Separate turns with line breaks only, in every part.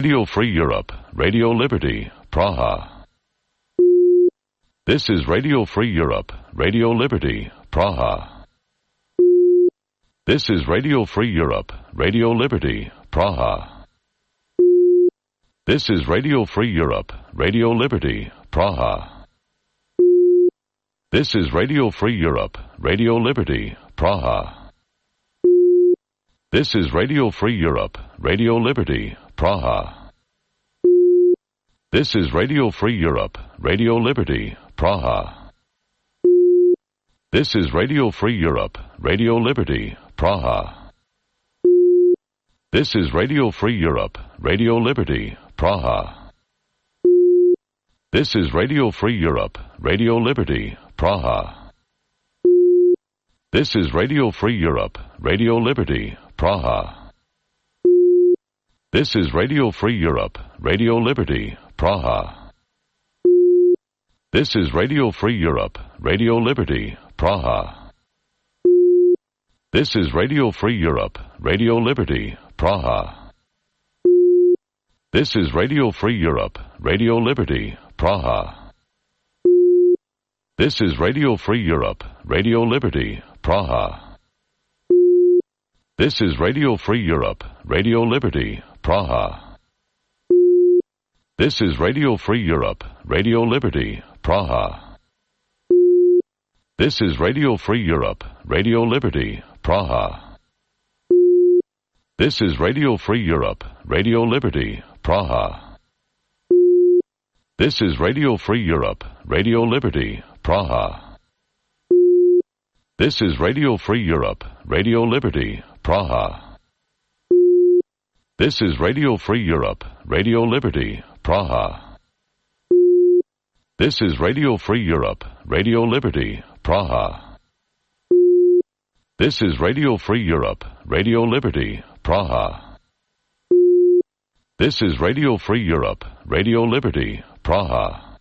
Radio Free Europe, Radio Liberty, Praha. This is Radio Free Europe, Radio Liberty, Praha. This is Radio Free Europe, Radio Liberty, Praha. This is Radio Free Europe, Radio Liberty, Praha. This is Radio Free Europe, Radio Liberty, Praha. This is Radio Free Europe, Radio Liberty, Praha. This is Radio Free Europe, Radio Liberty, Praha. This is Radio Free Europe, Radio Liberty, Praha. This is Radio Free Europe, Radio Liberty, Praha. This is Radio Free Europe, Radio Liberty, Praha. This is Radio Free Europe, Radio Liberty, Praha. This is Radio Free Europe, Radio Liberty, Praha. This is Radio Free Europe, Radio Liberty, Praha. This is Radio Free Europe, Radio Liberty, Praha. This is Radio Free Europe, Radio Liberty, Praha. This is Radio Free Europe, Radio Liberty, Praha. This is Radio Free Europe, Radio Liberty, Praha. This is Radio Free Europe, Radio Liberty, Praha. This is Radio Free Europe, Radio Liberty, Praha. This is Radio Free Europe, Radio Liberty, Praha. This is Radio Free Europe, Radio Liberty, Praha. This is Radio Free Europe, Radio Liberty, Praha. This is Radio Free Europe, Radio Liberty, Praha. This is Radio Free Europe, Radio Liberty, Praha. This is Radio Free Europe, Radio Liberty, Praha. This is Radio Free Europe, Radio Liberty, Praha.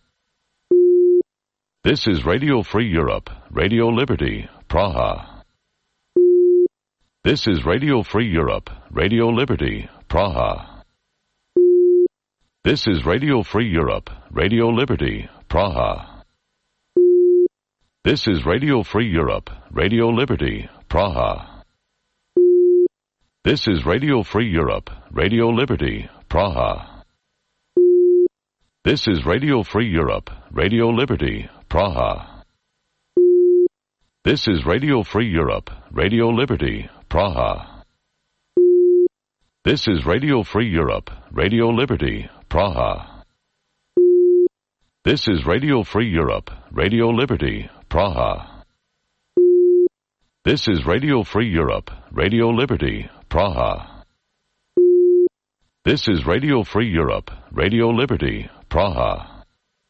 This is Radio Free Europe, Radio Liberty, Praha. This is Radio Free Europe, Radio Liberty, Praha. This is Radio Free Europe, Radio Liberty, Praha. This is Radio Free Europe, Radio Liberty, Praha. This is Radio Free Europe, Radio Liberty, Praha. This is Radio Free Europe, Radio Liberty, Praha. This is Radio Free Europe, Radio Liberty, Praha. This is Radio Free Europe, Radio Liberty, Praha. This is Radio Free Europe, Radio Liberty, Praha. This is Radio Free Europe, Radio Liberty, Praha. This is Radio Free Europe, Radio Liberty, Praha.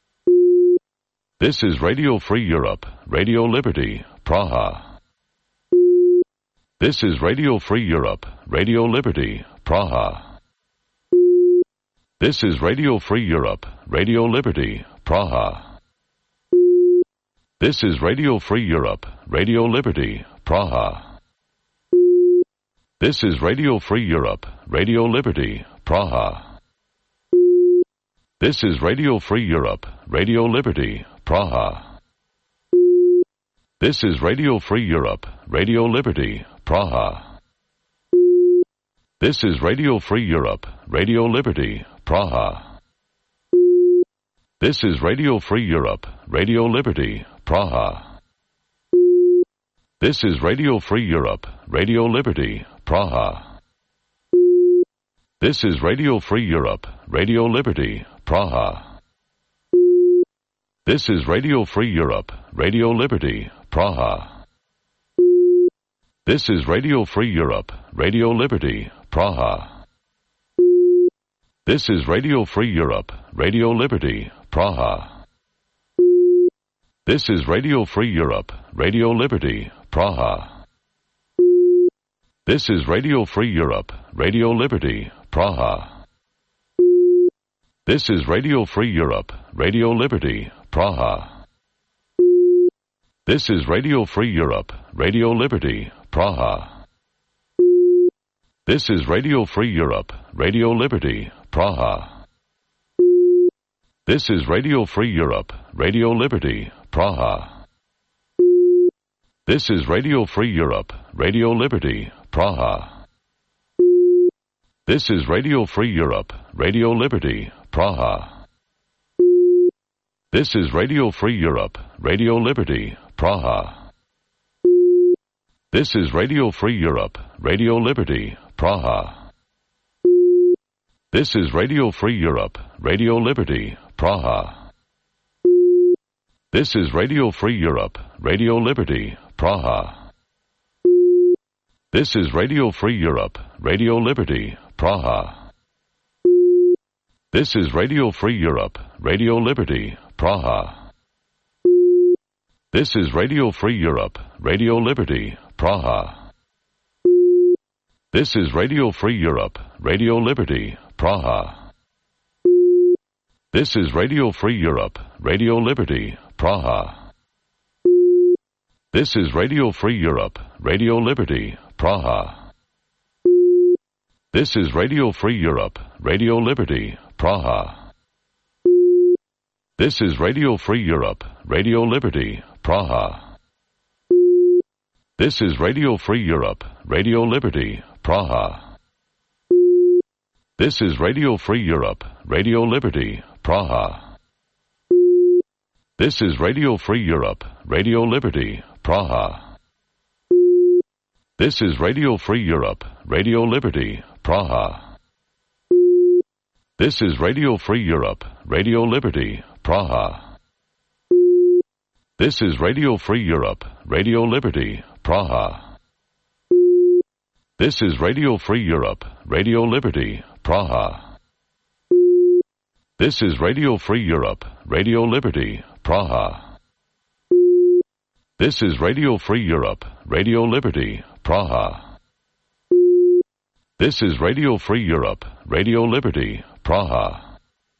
This is Radio Free Europe, Radio Liberty, Praha. This is Radio Free Europe, Radio Liberty, Praha. This is Radio Free Europe, Radio Liberty, Praha. This is Radio Free Europe, Radio Liberty, Praha. This is Radio Free Europe, Radio Liberty, Praha. This is Radio Free Europe, Radio Liberty, Praha. This is Radio Free Europe, Radio Liberty, Praha. This is Radio Free Europe, Radio Liberty, Praha. This is Radio Free Europe, Radio Liberty, Praha. This is Radio Free Europe, Radio Liberty, Praha. This is Radio Free Europe, Radio Liberty, Praha. This is Radio Free Europe, Radio Liberty, Praha. This is Radio Free Europe, Radio Liberty, Praha. This is Radio Free Europe, Radio Liberty, Praha. This is Radio Free Europe, Radio Liberty, Praha. This is Radio Free Europe, Radio Liberty, Praha. This is Radio Free Europe, Radio Liberty, Praha. This is Radio Free Europe, Radio Liberty, Praha. This is Radio Free Europe, Radio Liberty, Praha. This is Radio Free Europe, Radio Liberty, Praha. This is Radio Free Europe, Radio Liberty, Praha. This is Radio Free Europe, Radio Liberty, Praha. This is Radio Free Europe, Radio Liberty, Praha. This is Radio Free Europe, Radio Liberty, Praha. This is Radio Free Europe, Radio Liberty, Praha. This is Radio Free Europe, Radio Liberty, Praha. This is Radio Free Europe, Radio Liberty, Praha. This is Radio Free Europe, Radio Liberty, Praha. This is Radio Free Europe, Radio Liberty, Praha. This is Radio Free Europe, Radio Liberty, Praha. This is Radio Free Europe, Radio Liberty, Praha. This is Radio Free Europe, Radio Liberty, Praha. This is Radio Free Europe, Radio Liberty, Praha. This is Radio Free Europe, Radio Liberty, Praha. This is Radio Free Europe, Radio Liberty, Praha. This is Radio Free Europe, Radio Liberty, Praha. This is Radio Free Europe, Radio Liberty, Praha. This is Radio Free Europe, Radio Liberty, Praha. This is Radio Free Europe, Radio Liberty, Praha. This is Radio Free Europe, Radio Liberty, Praha. This is Radio Free Europe, Radio Liberty, Praha. This is Radio Free Europe, Radio Liberty, Praha. This is Radio Free Europe, Radio Liberty, Praha. This is Radio Free Europe, Radio Liberty, Praha.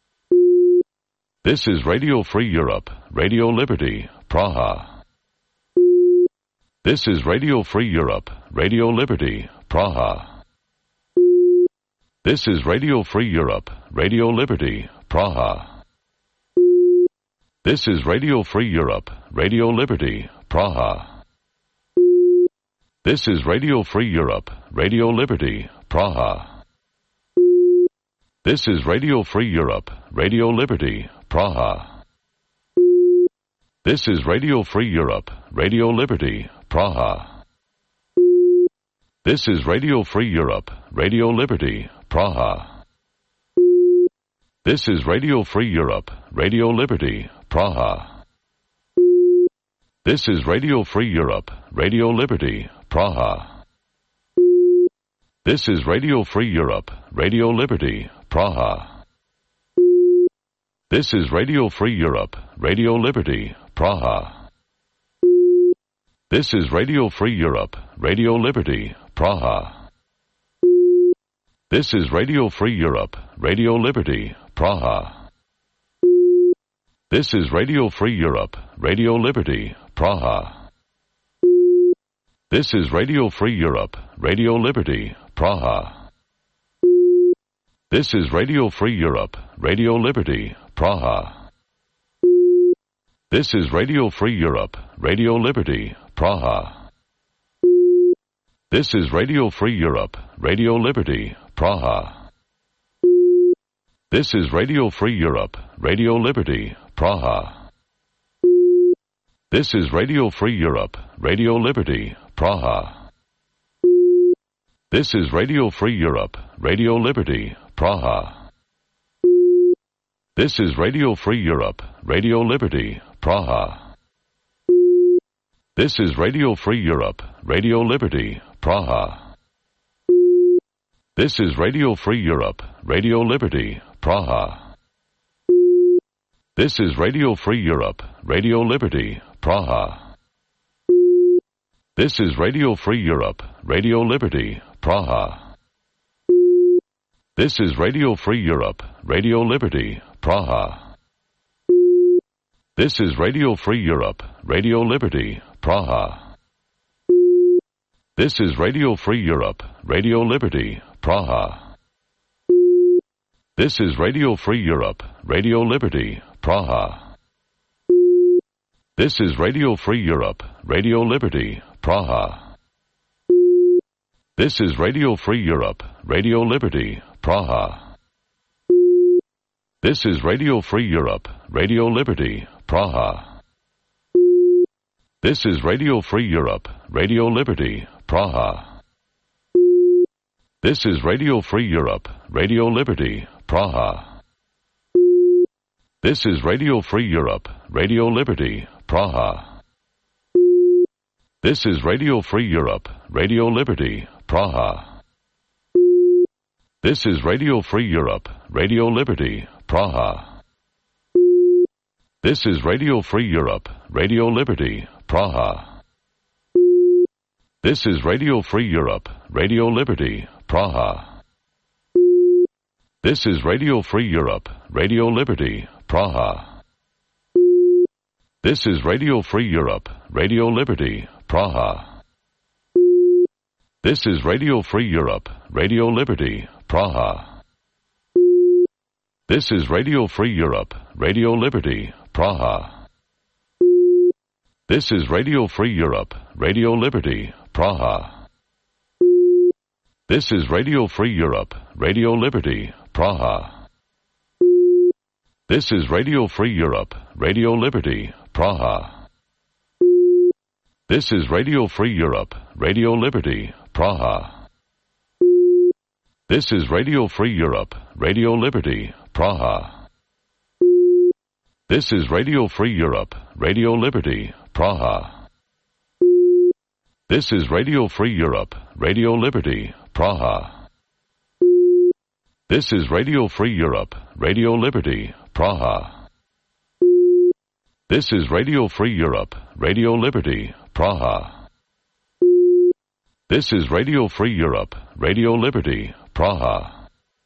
This is Radio Free Europe, Radio Liberty, Praha. This is Radio Free Europe, Radio Liberty, Praha. This is Radio Free Europe, Radio Liberty, Praha. This is Radio Free Europe, Radio Liberty, Praha. This is Radio Free Europe, Radio Liberty, Praha. This is Radio Free Europe, Radio Liberty, Praha. This is Radio Free Europe, Radio Liberty, Praha. This is Radio Free Europe, Radio Liberty, Praha. This is Radio Free Europe, Radio Liberty, Praha. This is Radio Free Europe, Radio Liberty, Praha. This is Radio Free Europe, Radio Liberty, Praha. This is Radio Free Europe, Radio Liberty, Praha. This is Radio Free Europe, Radio Liberty, Praha. This is Radio Free Europe, Radio Liberty, Praha. This is Radio Free Europe, Radio Liberty, Praha. This is Radio Free Europe, Radio Liberty, Praha. This is Radio Free Europe, Radio Liberty, Praha. This is Radio Free Europe, Radio Liberty, Praha. This is Radio Free Europe, Radio Liberty, Praha. This is Radio Free Europe, Radio Liberty, Praha. This is Radio Free Europe, Radio Liberty, Praha. This is Radio Free Europe, Radio Liberty, Praha. This is Radio Free Europe, Radio Liberty, Praha. This is Radio Free Europe, Radio Liberty, Praha. This is Radio Free Europe, Radio Liberty, Praha. This is Radio Free Europe, Radio Liberty, Praha. This is Radio Free Europe, Radio Liberty, Praha. This is Radio Free Europe, Radio Liberty, Praha. This is Radio Free Europe, Radio Liberty, Praha. This is Radio Free Europe, Radio Liberty, Praha. This is Radio Free Europe, Radio Liberty, Praha. This is Radio Free Europe, Radio Liberty, Praha. This is Radio Free Europe, Radio Liberty, Praha. This is Radio Free Europe, Radio Liberty, Praha. This is Radio Free Europe, Radio Liberty, Praha. This is Radio Free Europe, Radio Liberty, Praha. This is Radio Free Europe, Radio Liberty, Praha. This is Radio Free Europe, Radio Liberty, Praha. This is Radio Free Europe, Radio Liberty, Praha. This is Radio Free Europe, Radio Liberty, Praha. This is Radio Free Europe, Radio Liberty, Praha. This is Radio Free Europe, Radio Liberty, Praha. This is Radio Free Europe, Radio Liberty, Praha. This is Radio Free Europe, Radio Liberty, Praha. This is Radio Free Europe, Radio Liberty, Praha. This is Radio Free Europe, Radio Liberty, Praha. This is Radio Free Europe, Radio Liberty, Praha. This is Radio Free Europe, Radio Liberty, Praha. This is Radio Free Europe, Radio Liberty, Praha. This is Radio Free Europe, Radio Liberty, Praha. This is Radio Free Europe, Radio Liberty, Praha. This is Radio Free Europe, Radio Liberty, Praha. This is Radio Free Europe, Radio Liberty, Praha. This is Radio Free Europe, Radio Liberty, Praha. This is Radio Free Europe, Radio Liberty, Praha.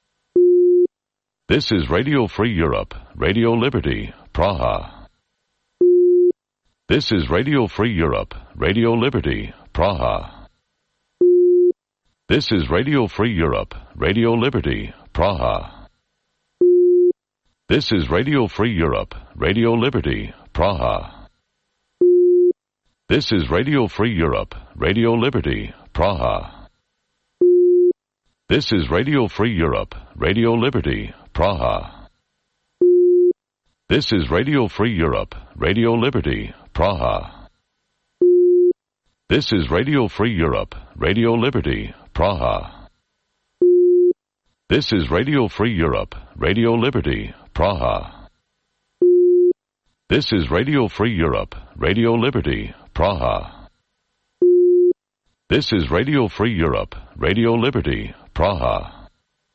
This is Radio Free Europe, Radio Liberty, Praha. This is Radio Free Europe, Radio Liberty, Praha. This is Radio Free Europe, Radio Liberty, Praha. This is Radio Free Europe, Radio Liberty, Praha. This is Radio Free Europe, Radio Liberty, Praha. This is Radio Free Europe, Radio Liberty, Praha. This is Radio Free Europe, Radio Liberty, Praha. This is Radio Free Europe, Radio Liberty, Praha. This is Radio Free Europe, Radio Liberty, Praha. This is Radio Free Europe, Radio Liberty, Praha. This is Radio Free Europe, Radio Liberty, Praha.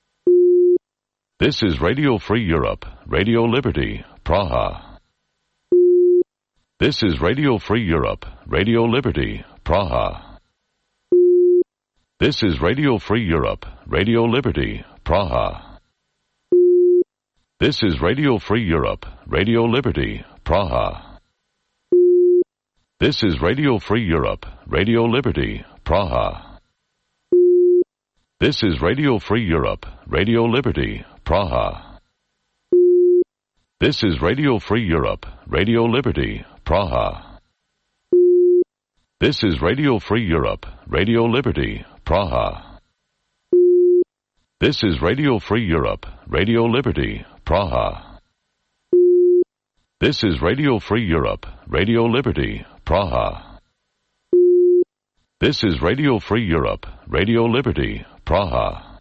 This is Radio Free Europe, Radio Liberty, Praha. This is Radio Free Europe, Radio Liberty, Praha. This is Radio Free Europe, Radio Liberty, Praha. This is Radio Free Europe, Radio Liberty, Praha. This is Radio Free Europe, Radio Liberty, Praha. This is Radio Free Europe, Radio Liberty, Praha. This is Radio Free Europe, Radio Liberty, Praha. This is Radio Free Europe, Radio Liberty, Praha. This is Radio Free Europe, Radio Liberty, Praha. This is Radio Free Europe, Radio Liberty, Praha. This is Radio Free Europe, Radio Liberty, Praha.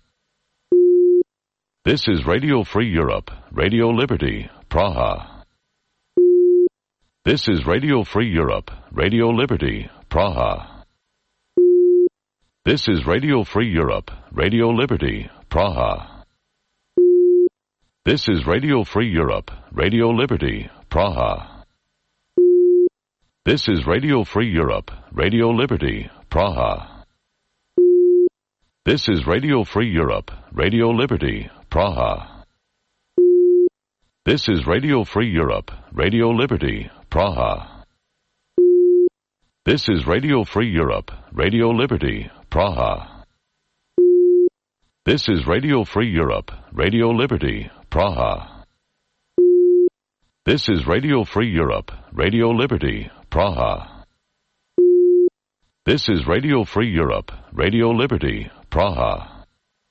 This is Radio Free Europe, Radio Liberty, Praha. This is Radio Free Europe, Radio Liberty, Praha. This is Radio Free Europe, Radio Liberty, Praha. This is Radio Free Europe, Radio Liberty, Praha. This is Radio Free Europe, Radio Liberty, Praha. This is Radio Free Europe, Radio Liberty, Praha. This is Radio Free Europe, Radio Liberty, Praha. This is Radio Free Europe, Radio Liberty, Praha. This is Radio Free Europe, Radio Liberty, Praha. This is Radio Free Europe, Radio Liberty, Praha. This is Radio Free Europe, Radio Liberty, Praha.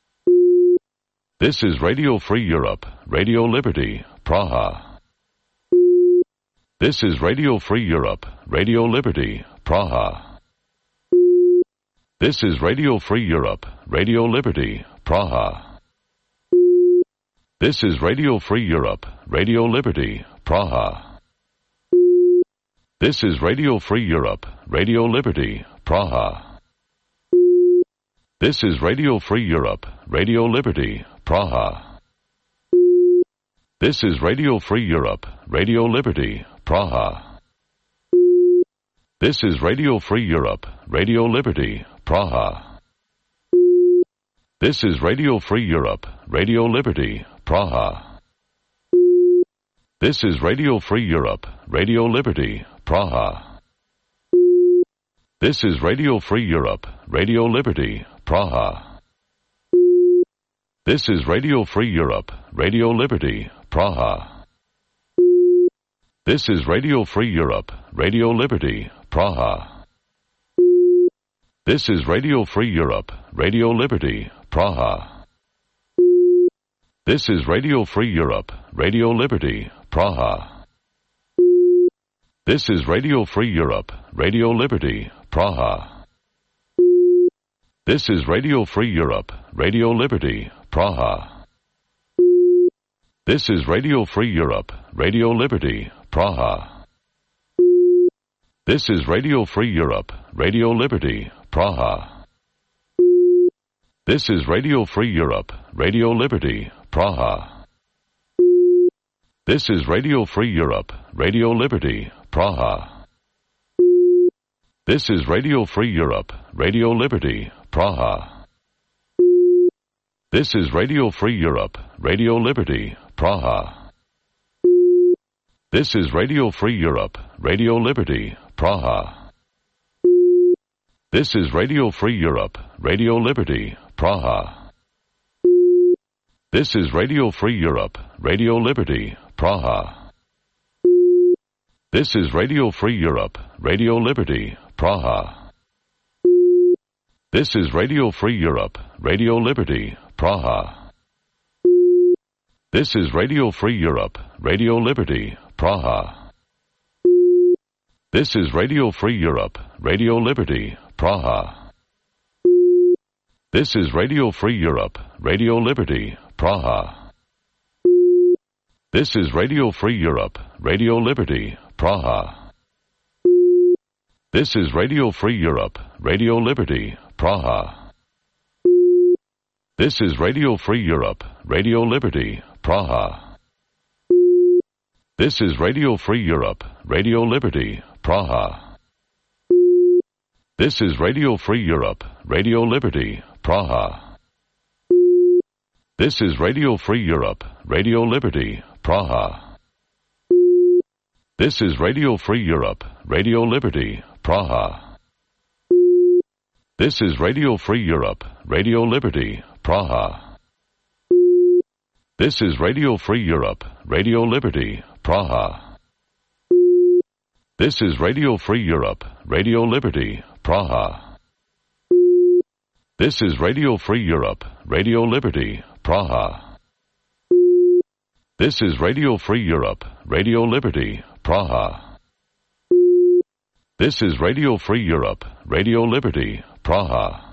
This is Radio Free Europe, Radio Liberty, Praha. This is Radio Free Europe, Radio Liberty, Praha. This is Radio Free Europe, Radio Liberty, Praha. This is Radio Free Europe, Radio Liberty, Praha. This is Radio Free Europe, Radio Liberty, Praha. This is Radio Free Europe, Radio Liberty, Praha. This is Radio Free Europe, Radio Liberty, Praha. This is Radio Free Europe, Radio Liberty, Praha. This is Radio Free Europe, Radio Liberty, Praha. This is Radio Free Europe, Radio Liberty, Praha. This is Radio Free Europe, Radio Liberty, Praha. This is Radio Free Europe, Radio Liberty, Praha. This is Radio Free Europe, Radio Liberty, Praha. This is Radio Free Europe, Radio Liberty, Praha. This is Radio Free Europe, Radio Liberty, Praha. This is Radio Free Europe, Radio Liberty, Praha. This is Radio Free Europe, Radio Liberty, Praha. This is Radio Free Europe, Radio Liberty, Praha. This is Radio Free Europe, Radio Liberty, Praha. This is Radio Free Europe, Radio Liberty, Praha. This is Radio Free Europe, Radio Liberty, Praha. This is Radio Free Europe, Radio Liberty, Praha. This is Radio Free Europe, Radio Liberty, Praha. This is Radio Free Europe, Radio Liberty, Praha. This is Radio Free Europe, Radio Liberty, Praha. This is Radio Free Europe, Radio Liberty, Praha. This is Radio Free Europe, Radio Liberty, Praha. This is Radio Free Europe, Radio Liberty, Praha. This is Radio Free Europe, Radio Liberty, Praha. This is Radio Free Europe, Radio Liberty, Praha. This is Radio Free Europe, Radio Liberty, Praha. This is Radio Free Europe, Radio Liberty, Praha. This is Radio Free Europe, Radio Liberty, Praha. This is Radio Free Europe, Radio Liberty, Praha. This is Radio Free Europe, Radio Liberty, Praha. This is Radio Free Europe, Radio Liberty, Praha. This is Radio Free Europe, Radio Liberty, Praha. This is Radio Free Europe, Radio Liberty, Praha. This is Radio Free Europe, Radio Liberty, Praha. This is Radio Free Europe, Radio Liberty, Praha. This is Radio Free Europe, Radio Liberty, Praha. This is Radio Free Europe, Radio Liberty, Praha. This is Radio Free Europe, Radio Liberty, Praha. This is Radio Free Europe, Radio Liberty, Praha.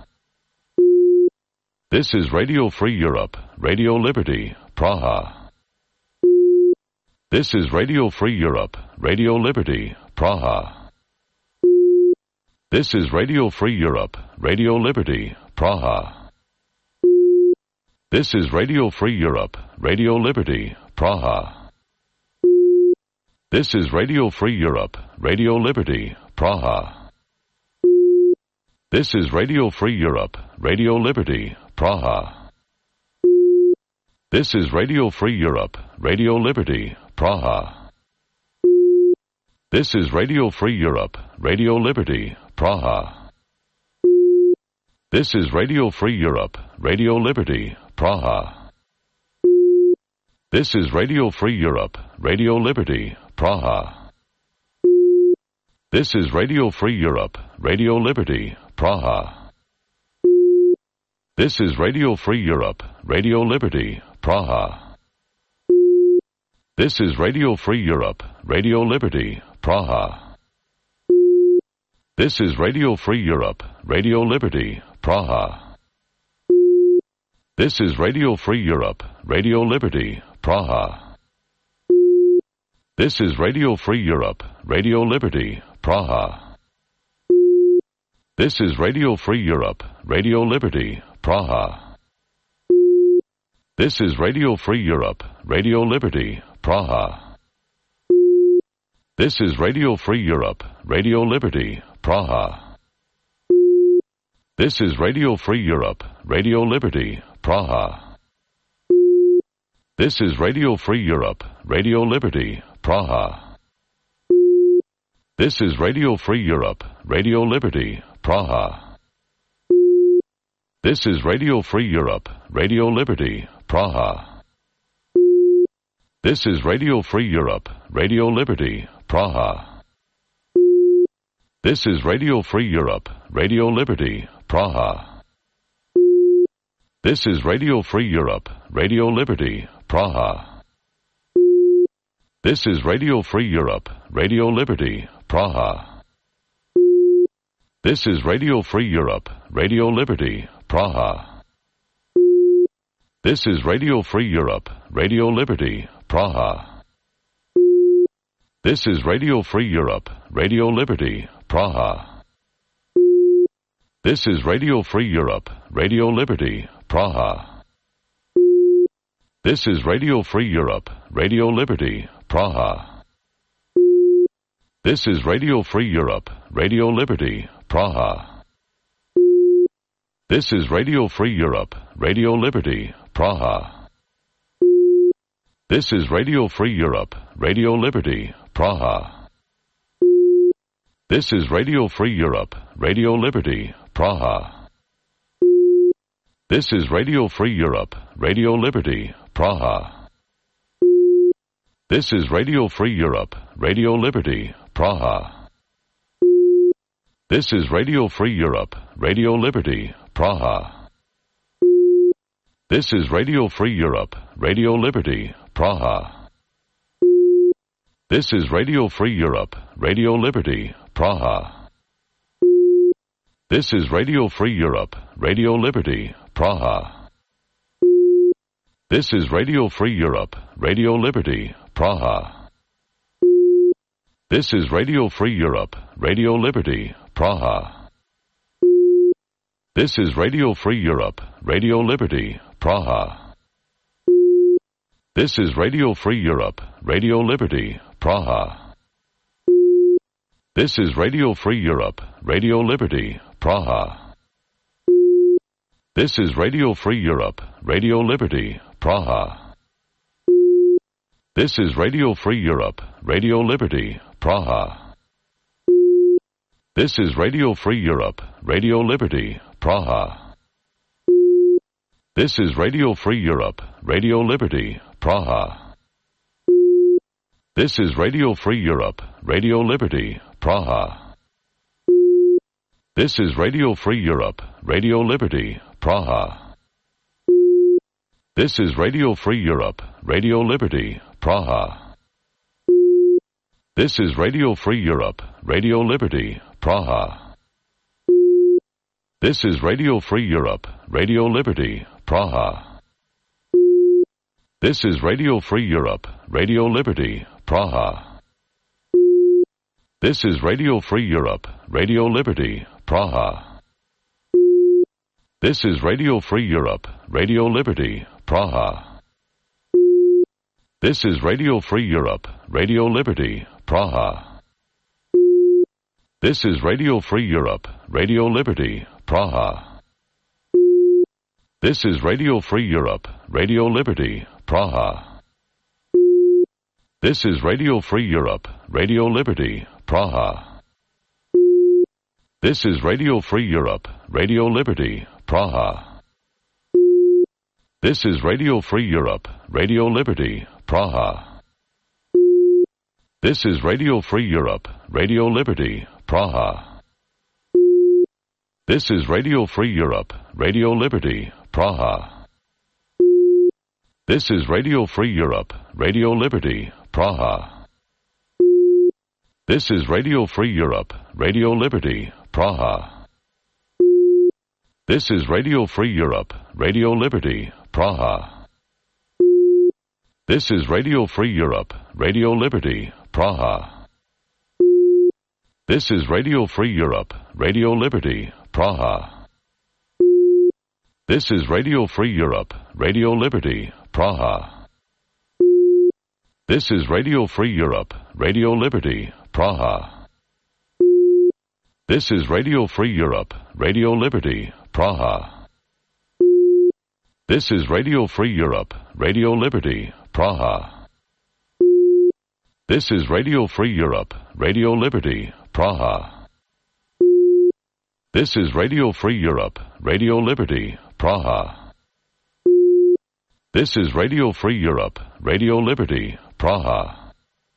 This is Radio Free Europe, Radio Liberty, Praha. This is Radio Free Europe, Radio Liberty, Praha. This is Radio Free Europe, Radio Liberty, Praha. This is Radio Free Europe, Radio Liberty, Praha. This is Radio Free Europe, Radio Liberty, Praha. This is Radio Free Europe, Radio Liberty, Praha. This is Radio Free Europe, Radio Liberty, Praha. This is Radio Free Europe, Radio Liberty, Praha. This is Radio Free Europe, Radio Liberty, Praha. This is Radio Free Europe, Radio Liberty, Praha. This is Radio Free Europe, Radio Liberty, Praha. This is Radio Free Europe, Radio Liberty, Praha. This is Radio Free Europe, Radio Liberty, Praha. This is Radio Free Europe, Radio Liberty, Praha. This is Radio Free Europe, Radio Liberty, Praha. This is Radio Free Europe, Radio Liberty, Praha. This is Radio Free Europe, Radio Liberty, Praha. This is Radio Free Europe, Radio Liberty, Praha. This is Radio Free Europe, Radio Liberty, Praha. This is Radio Free Europe, Radio Liberty, Praha. This is Radio Free Europe, Radio Liberty, Praha. This is Radio Free Europe, Radio Liberty, Praha. This is Radio Free Europe, Radio Liberty, Praha. This is Radio Free Europe, Radio Liberty, Praha. This is Radio Free Europe, Radio Liberty, Praha. This is Radio Free Europe, Radio Liberty, Praha. This is Radio Free Europe, Radio Liberty, Praha. This is Radio Free Europe, Radio Liberty, Praha. This is Radio Free Europe, Radio Liberty, Praha. This is Radio Free Europe, Radio Liberty, Praha. This is Radio Free Europe, Radio Liberty, Praha. This is Radio Free Europe, Radio Liberty, Praha. This is Radio Free Europe, Radio Liberty, Praha. This is Radio Free Europe, Radio Liberty, Praha. This is Radio Free Europe, Radio Liberty, Praha. This is Radio Free Europe, Radio Liberty, Praha. This is Radio Free Europe, Radio Liberty, Praha. This is Radio Free Europe, Radio Liberty, Praha. This is Radio Free Europe, Radio Liberty, Praha. This is Radio Free Europe, Radio Liberty, Praha. This is Radio Free Europe, Radio Liberty, Praha. This is Radio Free Europe, Radio Liberty, Praha. This is Radio Free Europe, Radio Liberty, Praha. This is Radio Free Europe, Radio Liberty, Praha. This is Radio Free Europe, Radio Liberty, Praha. This is Radio Free Europe, Radio Liberty, Praha. This is Radio Free Europe, Radio Liberty, Praha. This is Radio Free Europe, Radio Liberty, Praha. This is Radio Free Europe, Radio Liberty, Praha. This is Radio Free Europe, Radio Liberty, Praha. This is Radio Free Europe, Radio Liberty, Praha. This is Radio Free Europe, Radio Liberty, Praha. This is Radio Free Europe, Radio Liberty, Praha. This is Radio Free Europe, Radio Liberty, Praha. This is Radio Free Europe, Radio Liberty, Praha. This is Radio Free Europe, Radio Liberty, Praha. This is Radio Free Europe, Radio Liberty, Praha. This is Radio Free Europe, Radio Liberty, Praha. This is Radio Free Europe, Radio Liberty, Praha. This is Radio Free Europe, Radio Liberty, Praha. This is Radio Free Europe, Radio Liberty, Praha. This is Radio Free Europe, Radio Liberty, Praha. This is Radio Free Europe, Radio Liberty, Praha. This is Radio Free Europe, Radio Liberty, Praha. This is Radio Free Europe, Radio Liberty, Praha. This is Radio Free Europe, Radio Liberty, Praha. This is Radio Free Europe, Radio Liberty, Praha. This is Radio Free Europe, Radio Liberty, Praha. This is Radio Free Europe, Radio Liberty, Praha. This is Radio Free Europe, Radio Liberty, Praha. This is Radio Free Europe, Radio Liberty, Praha. This is Radio Free Europe, Radio Liberty, Praha. This is Radio Free Europe, Radio Liberty, Praha. This is Radio Free Europe, Radio Liberty, Praha. This is Radio Free Europe, Radio Liberty, Praha. This is Radio Free Europe, Radio Liberty, Praha. This is Radio Free Europe, Radio Liberty, Praha. This is Radio Free Europe, Radio Liberty, Praha. This is Radio Free Europe, Radio Liberty, Praha.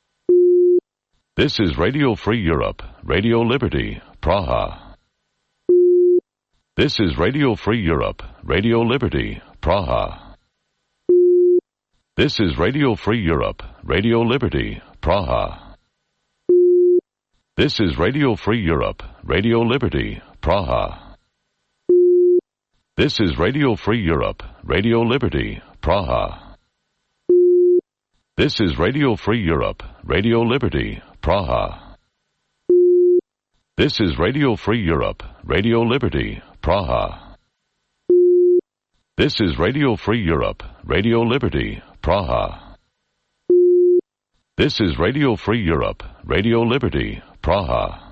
This is Radio Free Europe, Radio Liberty, Praha. This is Radio Free Europe, Radio Liberty, Praha. This is Radio Free Europe, Radio Liberty, Praha. This is Radio Free Europe, Radio Liberty, Praha. This is Radio Free Europe, Radio Liberty, Praha. This is Radio Free Europe, Radio Liberty, Praha. This is Radio Free Europe, Radio Liberty, Praha. This is Radio Free Europe, Radio Liberty, Praha. This is Radio Free Europe, Radio Liberty, Praha.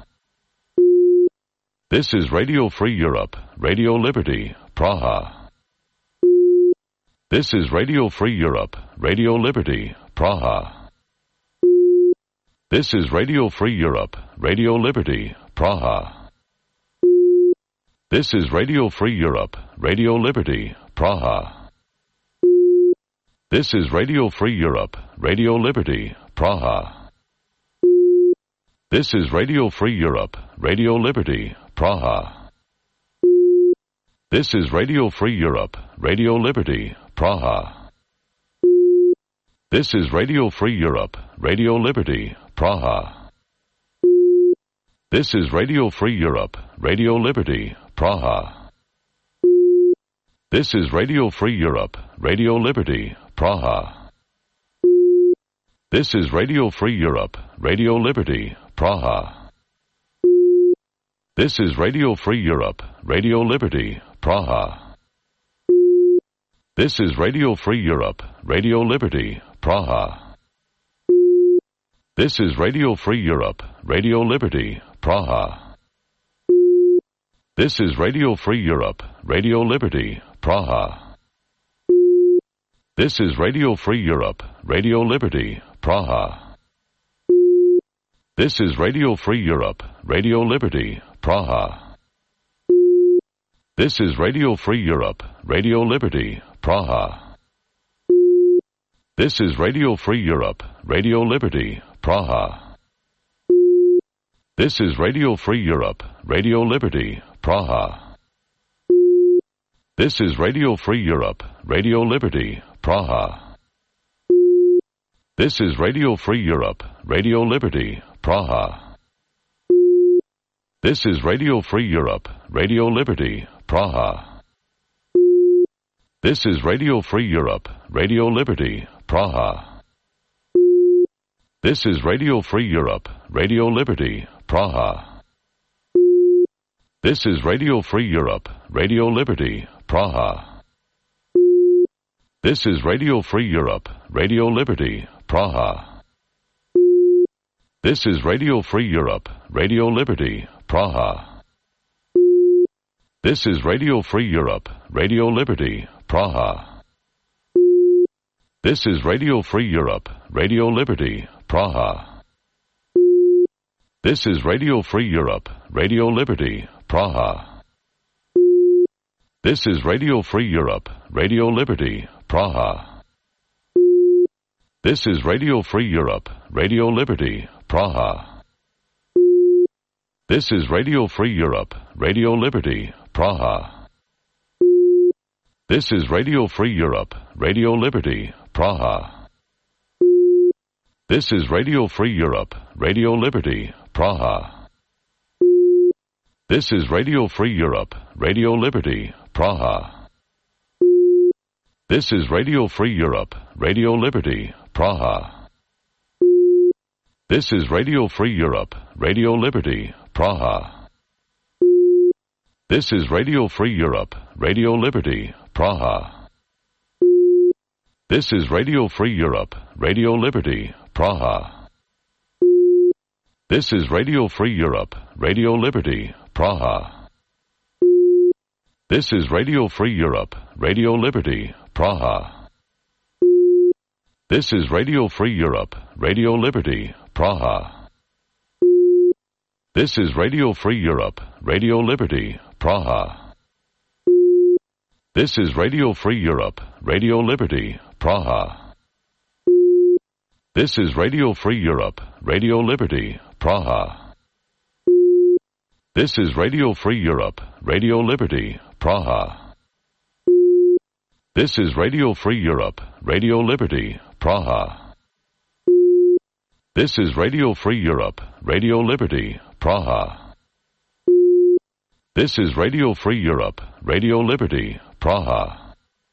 This is Radio Free Europe, Radio Liberty, Praha. This is Radio Free Europe, Radio Liberty, Praha. This is Radio Free Europe, Radio Liberty, Praha. This is Radio Free Europe, Radio Liberty, Praha. This is Radio Free Europe, Radio Liberty, Praha. This is Radio Free Europe, Radio Liberty, Praha. This is Radio Free Europe, Radio Liberty, Praha. This is Radio Free Europe, Radio Liberty, Praha. This is Radio Free Europe, Radio Liberty, Praha. This is Radio Free Europe, Radio Liberty, Praha. This is Radio Free Europe, Radio Liberty, Praha. This is Radio Free Europe, Radio Liberty, Praha. This is Radio Free Europe, Radio Liberty, Praha. This is Radio Free Europe, Radio Liberty, Praha. This is Radio Free Europe, Radio Liberty, Praha. This is Radio Free Europe, Radio Liberty, Praha. This is Radio Free Europe, Radio Liberty, Praha. This is Radio Free Europe, Radio Liberty, Praha. This is Radio Free Europe, Radio Liberty, Praha. This is Radio Free Europe, Radio Liberty, Praha. This is Radio Free Europe, Radio Liberty, Praha. This is Radio Free Europe, Radio Liberty, Praha. This is Radio Free Europe, Radio Liberty, Praha. This is Radio Free Europe, Radio Liberty, Praha. This is Radio Free Europe, Radio Liberty, Praha. This is Radio Free Europe, Radio Liberty, Praha. This is Radio Free Europe, Radio Liberty, Praha. This is Radio Free Europe, Radio Liberty, Praha. This is Radio Free Europe, Radio Liberty, Praha. This is Radio Free Europe, Radio Liberty, Praha. This is Radio Free Europe, Radio Liberty, Praha. This is Radio Free Europe, Radio Liberty, Praha. This is Radio Free Europe, Radio Liberty, Praha. This is Radio Free Europe, Radio Liberty, Praha. This is Radio Free Europe, Radio Liberty, Praha. This is Radio Free Europe, Radio Liberty, Praha. This is Radio Free Europe, Radio Liberty, Praha. This is Radio Free Europe, Radio Liberty, Praha. This is Radio Free Europe, Radio Liberty, Praha. This is Radio Free Europe, Radio Liberty, Praha. This is Radio Free Europe, Radio Liberty, Praha. This is Radio Free Europe, Radio Liberty, Praha. This is Radio Free Europe, Radio Liberty, Praha. This is Radio Free Europe, Radio Liberty, Praha. This is Radio Free Europe, Radio Liberty, Praha. This is Radio Free Europe, Radio Liberty, Praha. This is Radio Free Europe, Radio Liberty, Praha. This is Radio Free Europe, Radio Liberty, Praha. This is Radio Free Europe, Radio Liberty, Praha. This is Radio Free Europe, Radio Liberty, Praha. This is Radio Free Europe, Radio Liberty, Praha.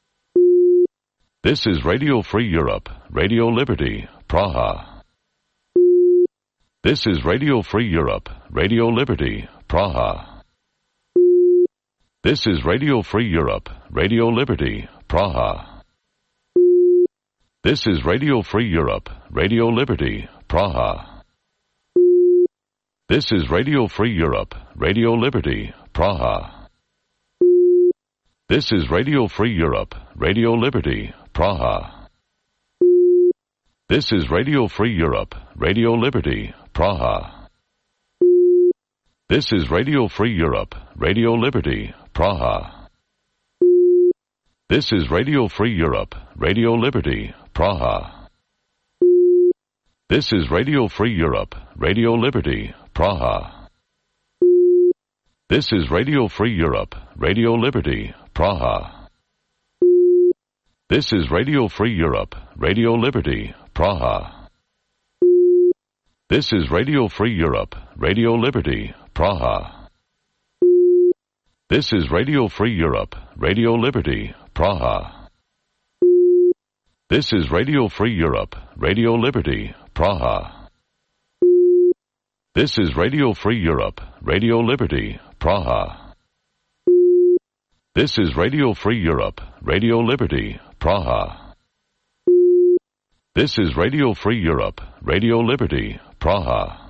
This is Radio Free Europe, Radio Liberty, Praha. This is Radio Free Europe, Radio Liberty, Praha. This is Radio Free Europe, Radio Liberty, Praha. This is Radio Free Europe, Radio Liberty, Praha. This is Radio Free Europe, Radio Liberty, Praha. This is Radio Free Europe, Radio Liberty, Praha. This is Radio Free Europe, Radio Liberty, Praha. This is Radio Free Europe, Radio Liberty, Praha. This is Radio Free Europe, Radio Liberty, Praha. This is Radio Free Europe, Radio Liberty, Praha. This is Radio Free Europe, Radio Liberty, Praha. This is Radio Free Europe, Radio Liberty, Praha. This is Radio Free Europe, Radio Liberty, Praha. This is Radio Free Europe, Radio Liberty, Praha. This is Radio Free Europe, Radio Liberty, Praha. This is Radio Free Europe, Radio Liberty, Praha. This is Radio Free Europe, Radio Liberty, Praha. This is Radio Free Europe, Radio Liberty, Praha.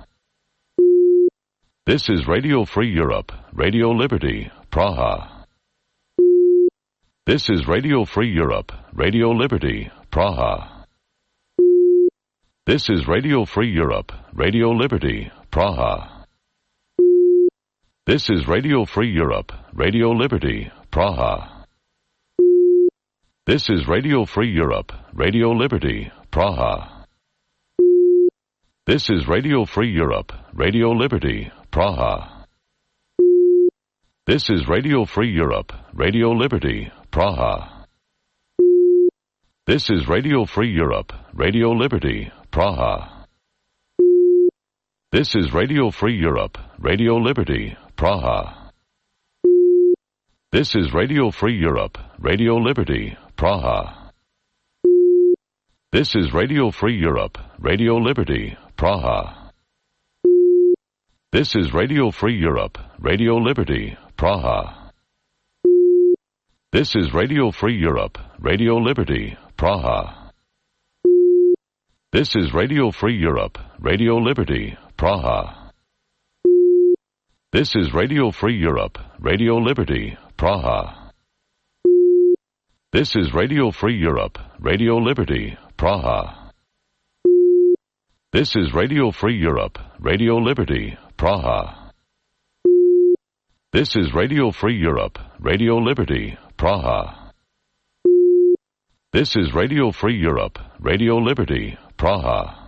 This is Radio Free Europe, Radio Liberty, Praha. This is Radio Free Europe, Radio Liberty, Praha. This is Radio Free Europe, Radio Liberty, Praha. This is Radio Free Europe, Radio Liberty, Praha. This is Radio Free Europe, Radio Liberty, Praha. This is Radio Free Europe, Radio Liberty, Praha. This is Radio Free Europe, Radio Liberty, Praha. This is Radio Free Europe, Radio Liberty, Praha. This is Radio Free Europe, Radio Liberty, Praha. This is Radio Free Europe, Radio Liberty, Praha. This is Radio Free Europe, Radio Liberty, Praha. This is Radio Free Europe, Radio Liberty, Praha. This is Radio Free Europe, Radio Liberty, Praha. This is Radio Free Europe, Radio Liberty, Praha. This is Radio Free Europe, Radio Liberty, Praha. This is Radio Free Europe, Radio Liberty, Praha. This is Radio Free Europe, Radio Liberty, Praha. This is Radio Free Europe, Radio Liberty, Praha. This is Radio Free Europe, Radio Liberty, Praha.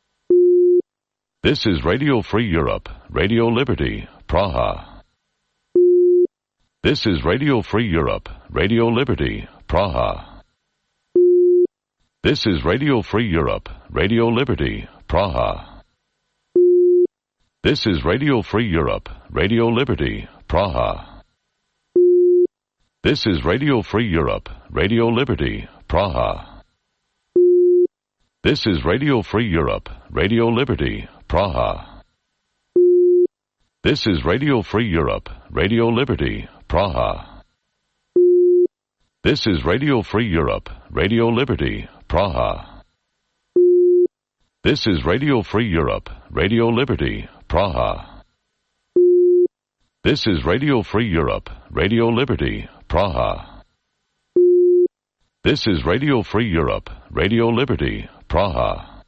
This is Radio Free Europe, Radio Liberty, Praha. This is Radio Free Europe, Radio Liberty, Praha. This is Radio Free Europe, Radio Liberty, Praha. This is Radio Free Europe, Radio Liberty, Praha. This is Radio Free Europe, Radio Liberty, Praha. This is Radio Free Europe, Radio Liberty, Praha. This is Radio Free Europe, Radio Liberty, Praha. This is Radio Free Europe, Radio Liberty, Praha. This is Radio Free Europe, Radio Liberty, Praha. This is Radio Free Europe, Radio Liberty, Praha. This is Radio Free Europe, Radio Liberty, Praha.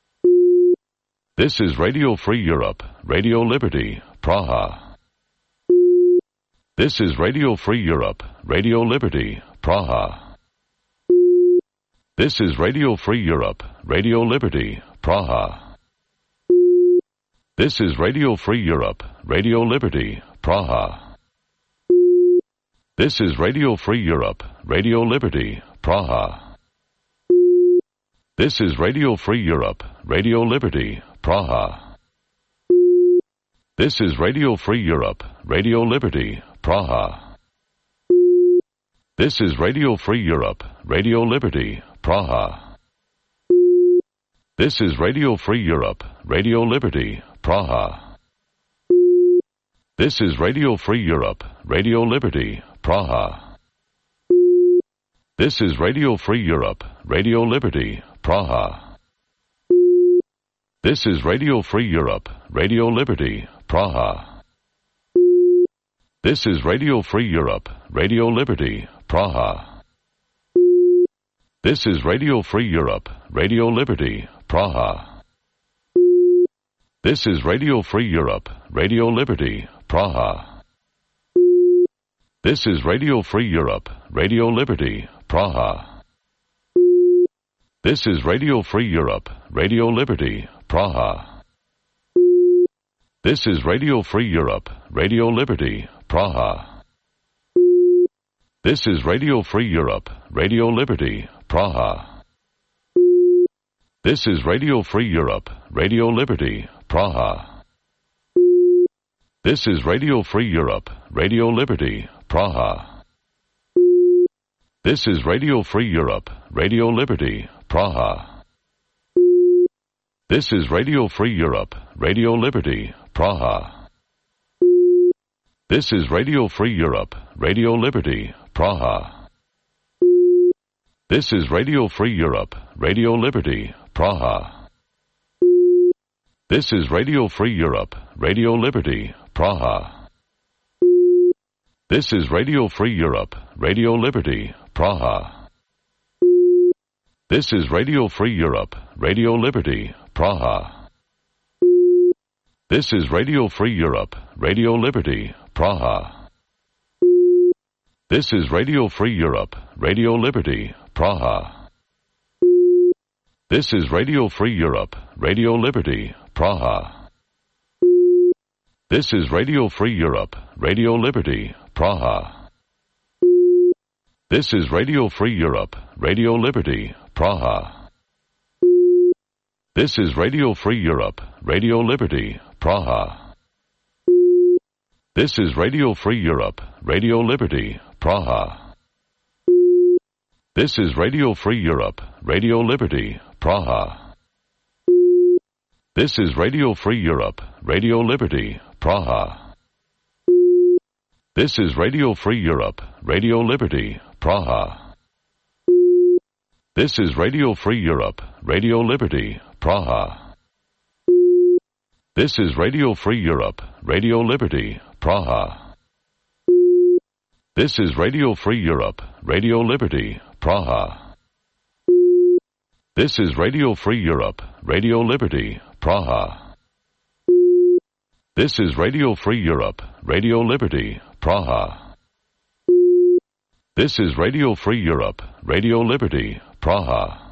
This is Radio Free Europe, Radio Liberty, Praha. This is Radio Free Europe, Radio Liberty, Praha. This is Radio Free Europe, Radio Liberty, Praha. This is Radio Free Europe, Radio Liberty, Praha. This is Radio Free Europe, Radio Liberty, Praha. This is Radio Free Europe, Radio Liberty, Praha. This is Radio Free Europe, Radio Liberty, Praha. This is Radio Free Europe, Radio Liberty, Praha. This is Radio Free Europe, Radio Liberty, Praha. This is Radio Free Europe, Radio Liberty, Praha. This is Radio Free Europe, Radio Liberty, Praha. This is Radio Free Europe, Radio Liberty, Praha. This is Radio Free Europe, Radio Liberty, Praha. This is Radio Free Europe, Radio Liberty, Praha. This is Radio Free Europe, Radio Liberty, Praha. This is Radio Free Europe, Radio Liberty, Praha. This is Radio Free Europe, Radio Liberty, Praha. This is Radio Free Europe, Radio Liberty, Praha. This is Radio Free Europe, Radio Liberty, Praha. This is Radio Free Europe, Radio Liberty, Praha. This is Radio Free Europe, Radio Liberty, Praha. This is Radio Free Europe, Radio Liberty, Praha. This is Radio Free Europe, Radio Liberty, Praha. This is Radio Free Europe, Radio Liberty, Praha. This is Radio Free Europe, Radio Liberty, Praha. This is Radio Free Europe, Radio Liberty, Praha. This is Radio Free Europe, Radio Liberty, Praha. This is Radio Free Europe, Radio Liberty, Praha. This is Radio Free Europe, Radio Liberty, Praha. This is Radio Free Europe, Radio Liberty, Praha. This is Radio Free Europe, Radio Liberty, Praha. This is Radio Free Europe, Radio Liberty, Praha. This is Radio Free Europe, Radio Liberty, Praha. This is Radio Free Europe, Radio Liberty, Praha. This is Radio Free Europe, Radio Liberty, Praha. This is Radio Free Europe, Radio Liberty, Praha. This is Radio Free Europe, Radio Liberty, Praha. This is Radio Free Europe, Radio Liberty, Praha. This is Radio Free Europe, Radio Liberty, Praha. This is Radio Free Europe, Radio Liberty, Praha. This is Radio Free Europe, Radio Liberty, Praha. This is Radio Free Europe, Radio Liberty, Praha. This is Radio Free Europe, Radio Liberty, Praha. This is Radio Free Europe, Radio Liberty, Praha.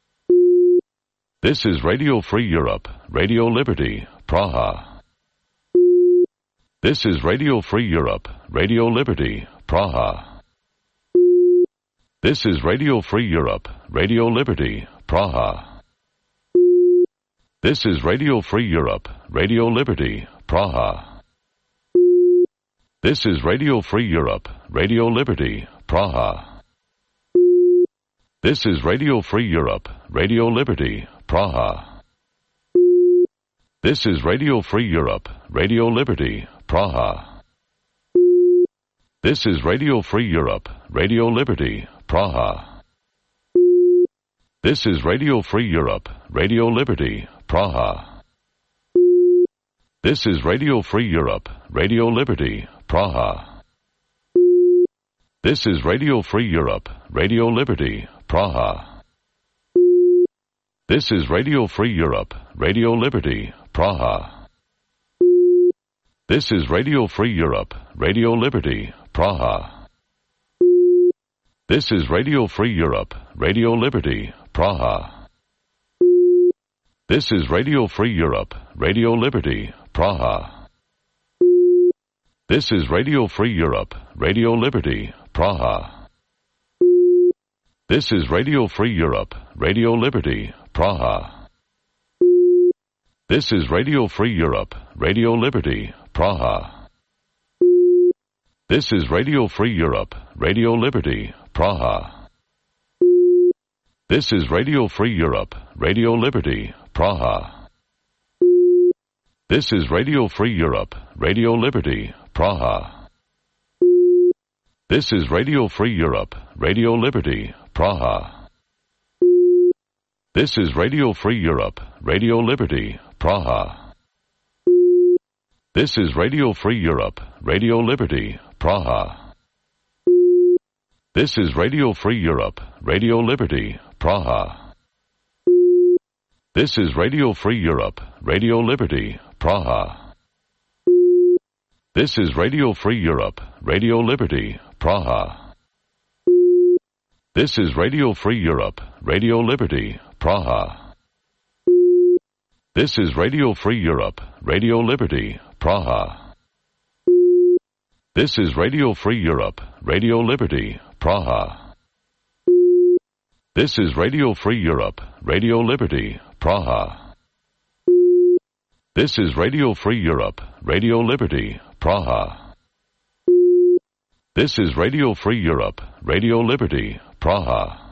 This is Radio Free Europe, Radio Liberty, Praha. This is Radio Free Europe, Radio Liberty, Praha. This is Radio Free Europe, Radio Liberty, Praha. This is Radio Free Europe, Radio Liberty, Praha. This is Radio Free Europe, Radio Liberty, Praha. This is Radio Free Europe, Radio Liberty, Praha. This is Radio Free Europe, Radio Liberty, Praha. This is Radio Free Europe, Radio Liberty, Praha. This is Radio Free Europe, Radio Liberty, Praha. This is Radio Free Europe, Radio Liberty, Praha. This is Radio Free Europe, Radio Liberty, Praha. This is Radio Free Europe, Radio Liberty, Praha. This is Radio Free Europe, Radio Liberty, Praha. This is Radio Free Europe, Radio Liberty, Praha. This is Radio Free Europe, Radio Liberty, Praha. This is Radio Free Europe, Radio Liberty, Praha. This is Radio Free Europe, Radio Liberty, Praha. This is Radio Free Europe, Radio Liberty, Praha. This is Radio Free Europe, Radio Liberty, Praha. This is Radio Free Europe, Radio Liberty, Praha. This is Radio Free Europe, Radio Liberty, Praha. This is Radio Free Europe, Radio Liberty, Praha. This is Radio Free Europe, Radio Liberty, Praha. This is Radio Free Europe, Radio Liberty, Praha. This is Radio Free Europe, Radio Liberty, Praha. This is Radio Free Europe, Radio Liberty, Praha. This is Radio Free Europe, Radio Liberty, Praha. This is Radio Free Europe, Radio Liberty, Praha. This is Radio Free Europe, Radio Liberty, Praha. This is Radio Free Europe, Radio Liberty, Praha. This is Radio Free Europe, Radio Liberty, Praha. This is Radio Free Europe, Radio Liberty, Praha. This is Radio Free Europe, Radio Liberty, Praha.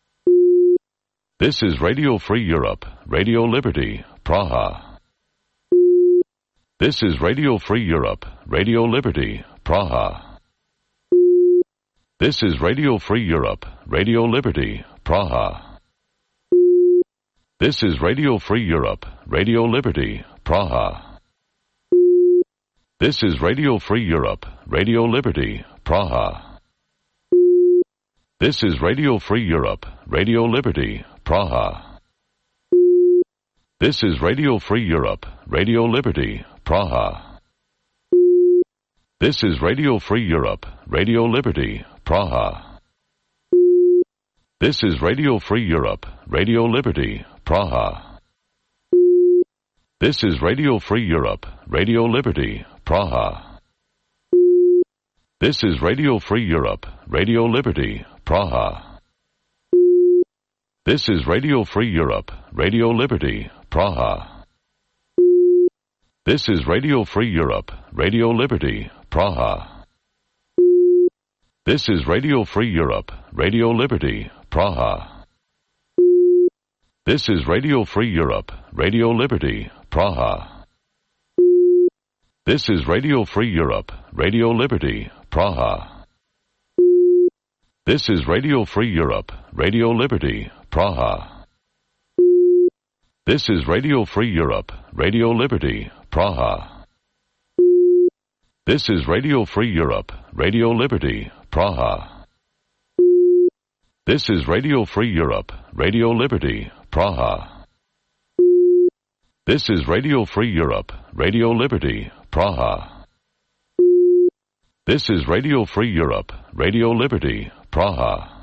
This is Radio Free Europe, Radio Liberty, Praha. This is Radio Free Europe, Radio Liberty, Praha. This is Radio Free Europe, Radio Liberty, Praha. This is Radio Free Europe, Radio Liberty, Praha. This is Radio Free Europe, Radio Liberty, Praha. This is Radio Free Europe, Radio Liberty, Praha. This is Radio Free Europe, Radio Liberty, Praha. This is Radio Free Europe, Radio Liberty, Praha. This is Radio Free Europe, Radio Liberty, Praha. This is Radio Free Europe, Radio Liberty, Praha. This is Radio Free Europe, Radio Liberty, Praha. This is Radio Free Europe, Radio Liberty, Praha. This is Radio Free Europe, Radio Liberty, Praha. This is Radio Free Europe, Radio Liberty, Praha. This is Radio Free Europe, Radio Liberty, Praha. This is Radio Free Europe, Radio Liberty, Praha. This is Radio Free Europe, Radio Liberty, Praha. This is Radio Free Europe, Radio Liberty, Praha. This is Radio Free Europe, Radio Liberty, Praha. This is Radio Free Europe, Radio Liberty, Praha. This is Radio Free Europe, Radio Liberty, Praha. This is Radio Free Europe, Radio Liberty, Praha.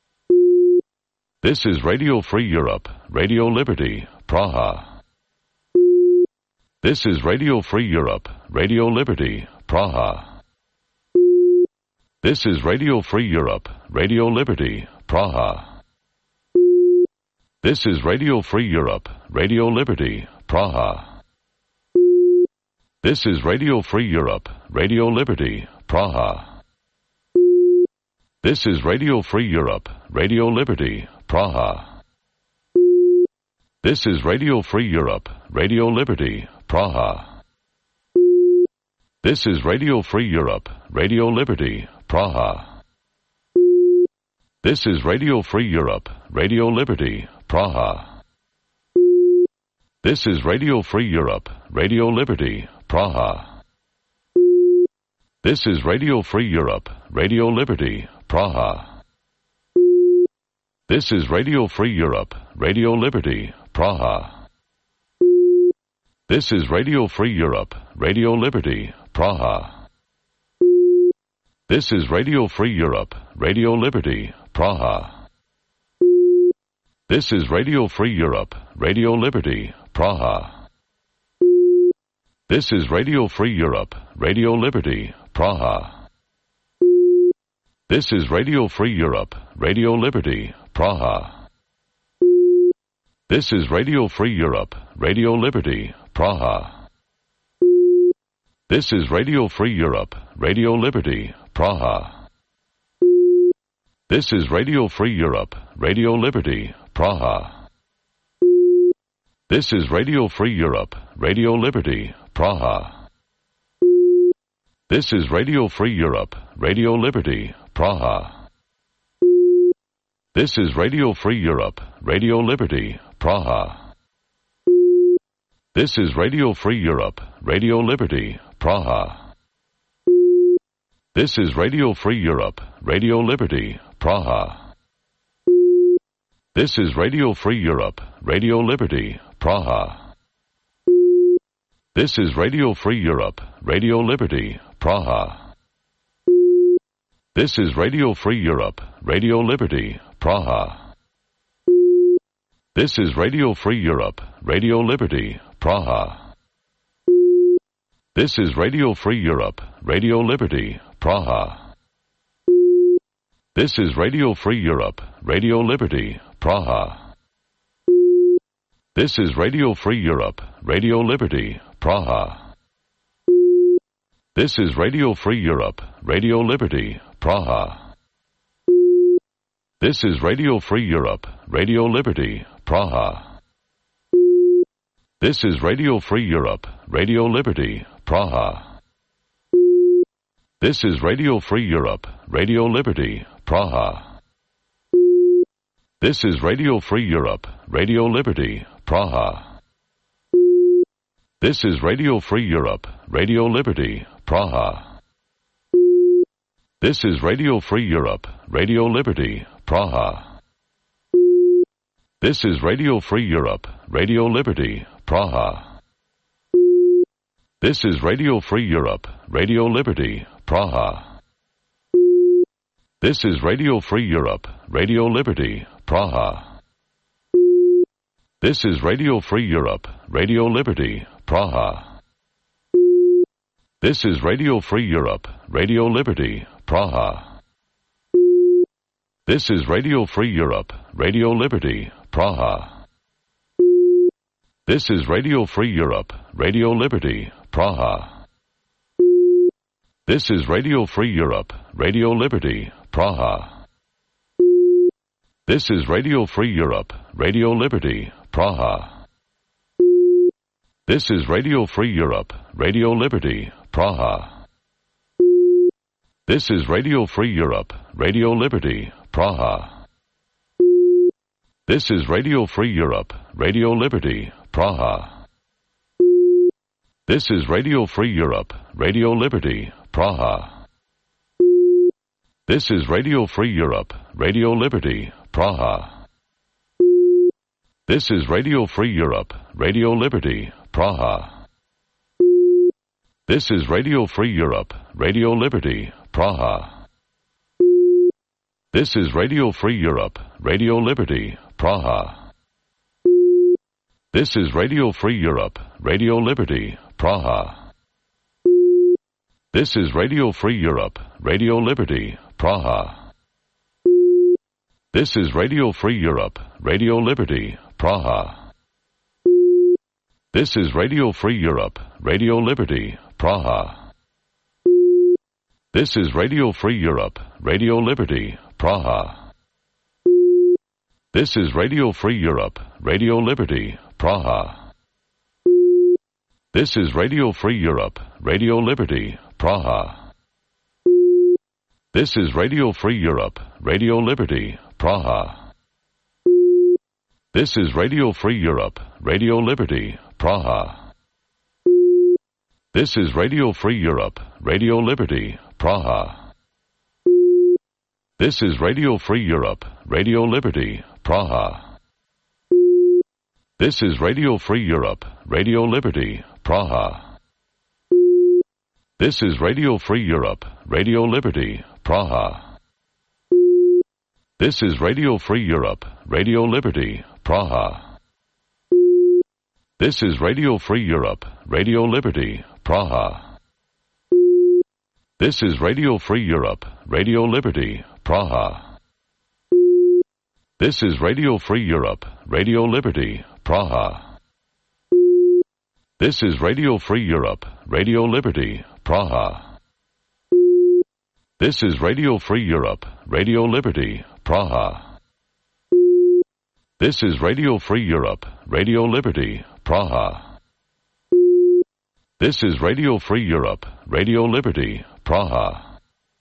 This is Radio Free Europe, Radio Liberty, Praha. This is Radio Free Europe, Radio Liberty, Praha. This is Radio Free Europe, Radio Liberty, Praha. This is Radio Free Europe, Radio Liberty, Praha. This is Radio Free Europe, Radio Liberty, Praha. This is Radio Free Europe, Radio Liberty, Praha. This is Radio Free Europe, Radio Liberty, Praha. This is Radio Free Europe, Radio Liberty, Praha. This is Radio Free Europe, Radio Liberty, Praha. This is Radio Free Europe, Radio Liberty, Praha. This is Radio Free Europe, Radio Liberty, Praha. This is Radio Free Europe, Radio Liberty, Praha. This is Radio Free Europe, Radio Liberty, Praha. This is Radio Free Europe, Radio Liberty, Praha. This is Radio Free Europe, Radio Liberty, Praha. This is Radio Free Europe, Radio Liberty, Praha. This is Radio Free Europe, Radio Liberty, Praha. This is Radio Free Europe, Radio Liberty, Praha. This is Radio Free Europe, Radio Liberty, Praha. This is Radio Free Europe, Radio Liberty, Praha. This is Radio Free Europe, Radio Liberty, Praha. This is Radio Free Europe, Radio Liberty, Praha. This is Radio Free Europe, Radio Liberty, Praha. This is Radio Free Europe, Radio Liberty, Praha. This is Radio Free Europe, Radio Liberty, Praha. This is Radio Free Europe, Radio Liberty, Praha. This is Radio Free Europe, Radio Liberty, Praha. This is Radio Free Europe, Radio Liberty, Praha. This is Radio Free Europe, Radio Liberty, Praha. This is Radio Free Europe, Radio Liberty, Praha. This is Radio Free Europe, Radio Liberty, Praha. This is Radio Free Europe, Radio Liberty, Praha. This is Radio Free Europe, Radio Liberty, Praha. This is Radio Free Europe, Radio Liberty, Praha. This is Radio Free Europe, Radio Liberty, Praha. This is Radio Free Europe, Radio Liberty, Praha. This is Radio Free Europe, Radio Liberty, Praha. This is Radio Free Europe, Radio Liberty, Praha. This is Radio Free Europe, Radio Liberty, Praha. This is Radio Free Europe, Radio Liberty, Praha. This is Radio Free Europe, Radio Liberty, Praha. This is Radio Free Europe, Radio Liberty, Praha. This is Radio Free Europe, Radio Liberty, Praha. This is Radio Free Europe, Radio Liberty, Praha. This is Radio Free Europe, Radio Liberty, Praha. This is Radio Free Europe, Radio Liberty, Praha. This is Radio Free Europe, Radio Liberty, Praha. This is Radio Free Europe, Radio Liberty, Praha. This is Radio Free Europe, Radio Liberty, Praha. This is Radio Free Europe, Radio Liberty, Praha. This is Radio Free Europe, Radio Liberty, Praha. This is Radio Free Europe, Radio Liberty, Praha. This is Radio Free Europe, Radio Liberty, Praha. This is Radio Free Europe, Radio Liberty, Praha. This is Radio Free Europe, Radio Liberty, Praha. This is Radio Free Europe, Radio Liberty, Praha. This is Radio Free Europe, Radio Liberty, Praha. This is Radio Free Europe, Radio Liberty, Praha. This is Radio Free Europe, Radio Liberty, Praha. This is Radio Free Europe, Radio Liberty, Praha. This is Radio Free Europe, Radio Liberty, Praha. This is Radio Free Europe, Radio Liberty, Praha. This is Radio Free Europe, Radio Liberty, Praha. This is Radio Free Europe, Radio Liberty, Praha. This is Radio Free Europe, Radio Liberty, Praha. This is Radio Free Europe, Radio Liberty, Praha. This is Radio Free Europe, Radio Liberty, Praha. This is Radio Free Europe, Radio Liberty, Praha. This is Radio Free Europe, Radio Liberty, Praha. This is Radio Free Europe, Radio Liberty, Praha. This is Radio Free Europe, Radio Liberty, Praha. This is Radio Free Europe, Radio Liberty, Praha. This is Radio Free Europe, Radio Liberty, Praha. This is Radio Free Europe, Radio Liberty, Praha. This is Radio Free Europe, Radio Liberty, Praha. This is Radio Free Europe, Radio Liberty, Praha. This is Radio Free Europe, Radio Liberty, Praha.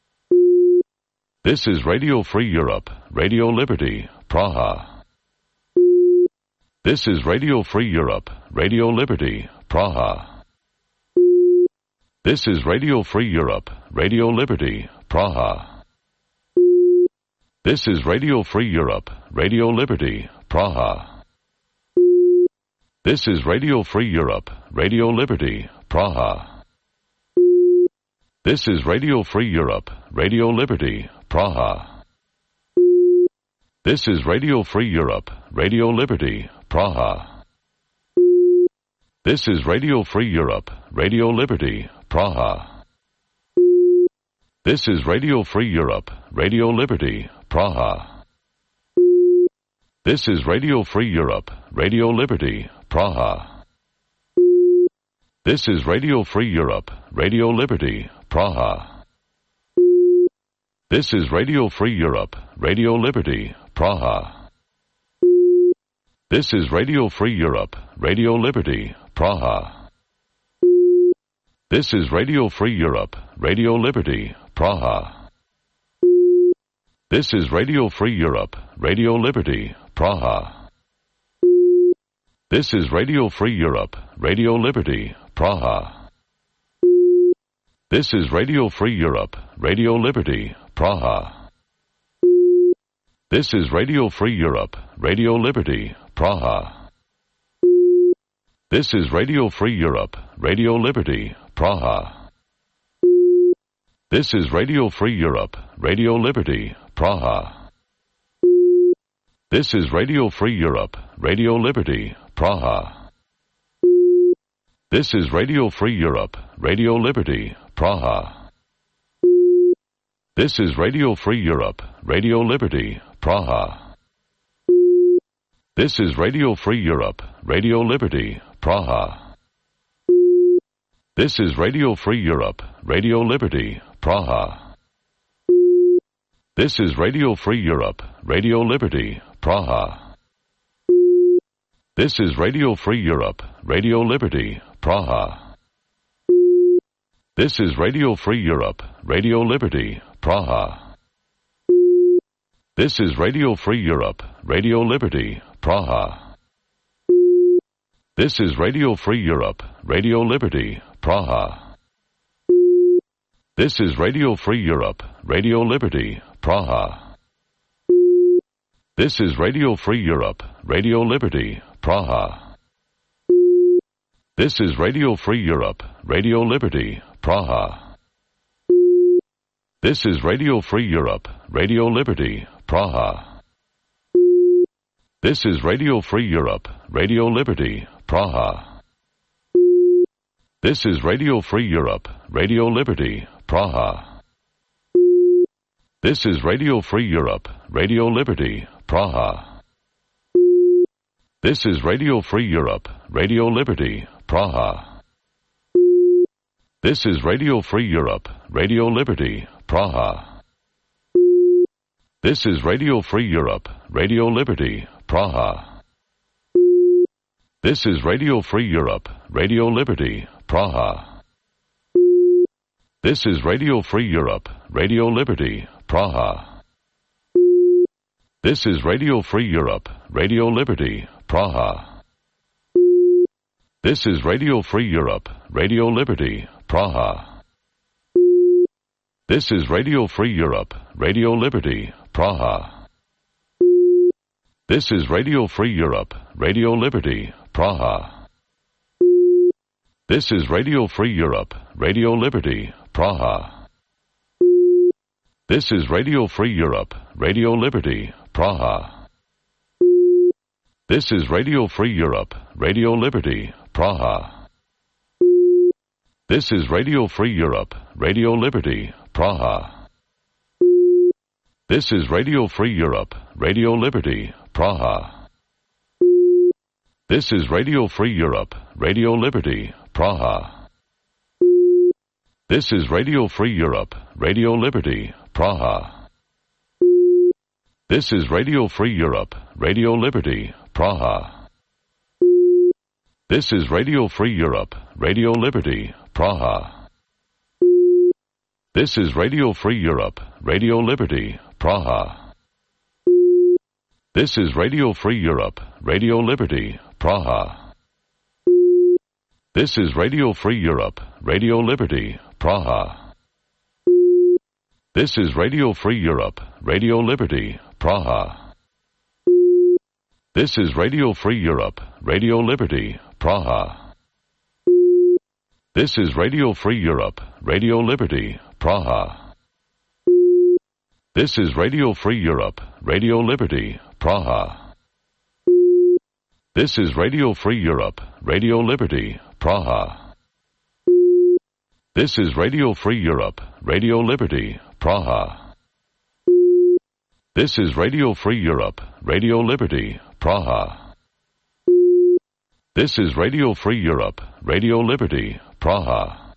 This is Radio Free Europe, Radio Liberty, Praha. This is Radio Free Europe, Radio Liberty, Praha. This is Radio Free Europe, Radio Liberty, Praha. This is Radio Free Europe, Radio Liberty, Praha. This is Radio Free Europe, Radio Liberty, Praha. This is Radio Free Europe, Radio Liberty, Praha. This is Radio Free Europe, Radio Liberty, Praha. This is Radio Free Europe, Radio Liberty, Praha. This is Radio Free Europe, Radio Liberty, Praha. This is Radio Free Europe, Radio Liberty, Praha. This is Radio Free Europe, Radio Liberty, Praha. This is Radio Free Europe, Radio Liberty, Praha. This is Radio Free Europe, Radio Liberty, Praha. This is Radio Free Europe, Radio Liberty, Praha. This is Radio Free Europe, Radio Liberty, Praha. This is Radio Free Europe, Radio Liberty, Praha. This is Radio Free Europe, Radio Liberty, Praha. This is Radio Free Europe, Radio Liberty, Praha. This is Radio Free Europe, Radio Liberty, Praha. This is Radio Free Europe, Radio Liberty, Praha. This is Radio Free Europe, Radio Liberty, Praha. This is Radio Free Europe, Radio Liberty, Praha. This is Radio Free Europe, Radio Liberty, Praha. This is Radio Free Europe, Radio Liberty, Praha. This is Radio Free Europe, Radio Liberty, Praha. This is Radio Free Europe, Radio Liberty, Praha. This is Radio Free Europe, Radio Liberty, Praha. This is Radio Free Europe, Radio Liberty, Praha. This is Radio Free Europe, Radio Liberty, Praha. This is Radio Free Europe, Radio Liberty, Praha. This is Radio Free Europe, Radio Liberty, Praha. This is Radio Free Europe, Radio Liberty, Praha. This is Radio Free Europe, Radio Liberty, Praha. This is Radio Free Europe, Radio Liberty, Praha. This is Radio Free Europe, Radio Liberty, Praha. This is Radio Free Europe, Radio Liberty, Praha. This is Radio Free Europe, Radio Liberty, Praha. This is Radio Free Europe, Radio Liberty, Praha. This is Radio Free Europe, Radio Liberty, Praha. This is Radio Free Europe, Radio Liberty, Praha. This is Radio Free Europe, Radio Liberty, Praha. This is Radio Free Europe, Radio Liberty, Praha. This is Radio Free Europe, Radio Liberty, Praha. This is Radio Free Europe, Radio Liberty, Praha. This is Radio Free Europe, Radio Liberty, Praha. This is Radio Free Europe, Radio Liberty, Praha. This is Radio Free Europe, Radio Liberty, Praha. This is Radio Free Europe, Radio Liberty, Praha. This is Radio Free Europe, Radio Liberty, Praha. This is Radio Free Europe, Radio Liberty, Praha. This is Radio Free Europe, Radio Liberty, Praha. This is Radio Free Europe, Radio Liberty, Praha. This is Radio Free Europe, Radio Liberty, Praha. This is Radio Free Europe, Radio Liberty, Praha. This is Radio Free Europe, Radio Liberty, Praha. This is Radio Free Europe, Radio Liberty, Praha. This is Radio Free Europe, Radio Liberty, Praha. This is Radio Free Europe, Radio Liberty, Praha. This is Radio Free Europe, Radio Liberty, Praha. This is Radio Free Europe, Radio Liberty, Praha. This is Radio Free Europe, Radio Liberty, Praha. This is Radio Free Europe, Radio Liberty, Praha. This is Radio Free Europe, Radio Liberty, Praha. This is Radio Free Europe, Radio Liberty, Praha. This is Radio Free Europe, Radio Liberty, Praha. This is Radio Free Europe, Radio Liberty, Praha.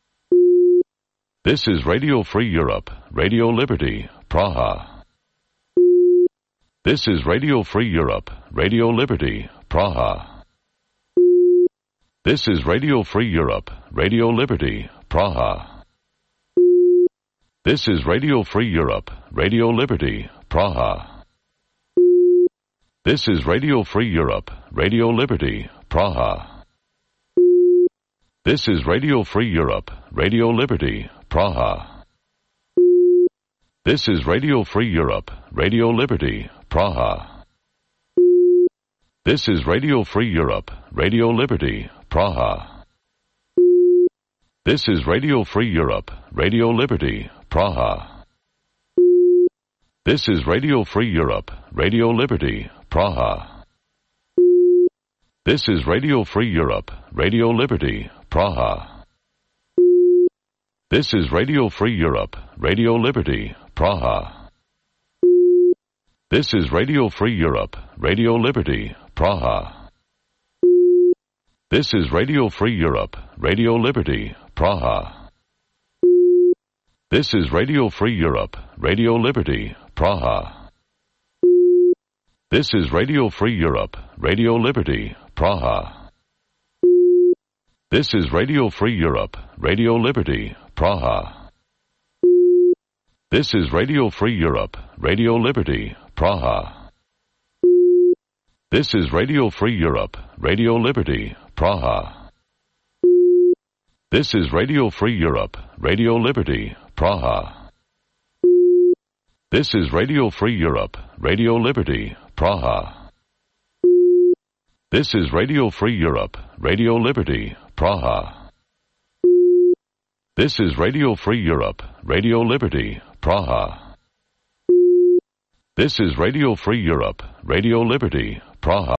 This is Radio Free Europe, Radio Liberty, Praha. This is Radio Free Europe, Radio Liberty, Praha. This is Radio Free Europe, Radio Liberty, Praha. This is Radio Free Europe, Radio Liberty, Praha. This is Radio Free Europe, Radio Liberty, Praha. This is Radio Free Europe, Radio Liberty, Praha. This is Radio Free Europe, Radio Liberty, Praha. This is Radio Free Europe, Radio Liberty, Praha. This is Radio Free Europe, Radio Liberty, Praha. This is Radio Free Europe, Radio Liberty, Praha. This is Radio Free Europe, Radio Liberty, Praha. This is Radio Free Europe, Radio Liberty, Praha. This is Radio Free Europe, Radio Liberty, Praha. This is Radio Free Europe, Radio Liberty, Praha. This is Radio Free Europe, Radio Liberty, Praha. This is Radio Free Europe, Radio Liberty, Praha. This is Radio Free Europe, Radio Liberty, Praha. This is Radio Free Europe, Radio Liberty, Praha. This is Radio Free Europe, Radio Liberty, Praha. This is Radio Free Europe, Radio Liberty, Praha. This is Radio Free Europe, Radio Liberty, Praha. This is Radio Free Europe, Radio Liberty, Praha. This is Radio Free Europe, Radio Liberty, Praha. This is Radio Free Europe, Radio Liberty, Praha.